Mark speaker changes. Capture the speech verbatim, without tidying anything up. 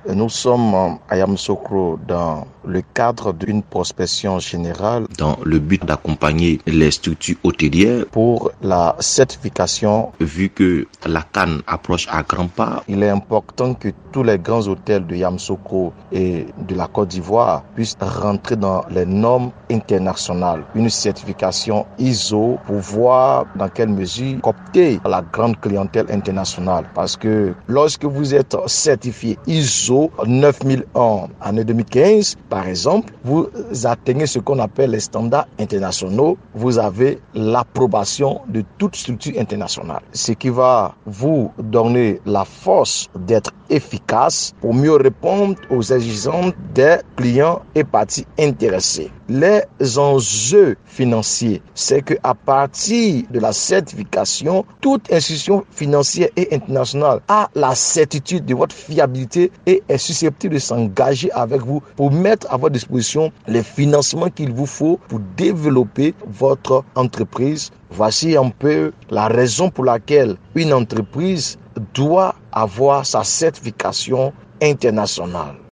Speaker 1: Nous sommes à Yamoussoukro dans le cadre d'une prospection générale
Speaker 2: dans le but d'accompagner les structures hôtelières
Speaker 1: pour la certification.
Speaker 2: Vu que la CAN approche à grands pas,
Speaker 1: il est important que tous les grands hôtels de Yamoussoukro et de la Côte d'Ivoire puissent rentrer dans les normes internationales. Une certification I S O pour voir dans quelle mesure coopter la grande clientèle internationale. Parce que lorsque vous êtes certifié I S O neuf mille un année deux mille quinze, par exemple, vous atteignez ce qu'on appelle les standards internationaux. Vous avez l'approbation de toute structure internationale. Ce qui va vous donner la force d'être efficace pour mieux répondre aux exigences des clients et parties intéressées. Les enjeux financiers, c'est que à partir de la certification, toute institution financière et internationale a la certitude de votre fiabilité et est susceptible de s'engager avec vous pour mettre à votre disposition les financements qu'il vous faut pour développer votre entreprise. Voici un peu la raison pour laquelle une entreprise doit avoir sa certification internationale.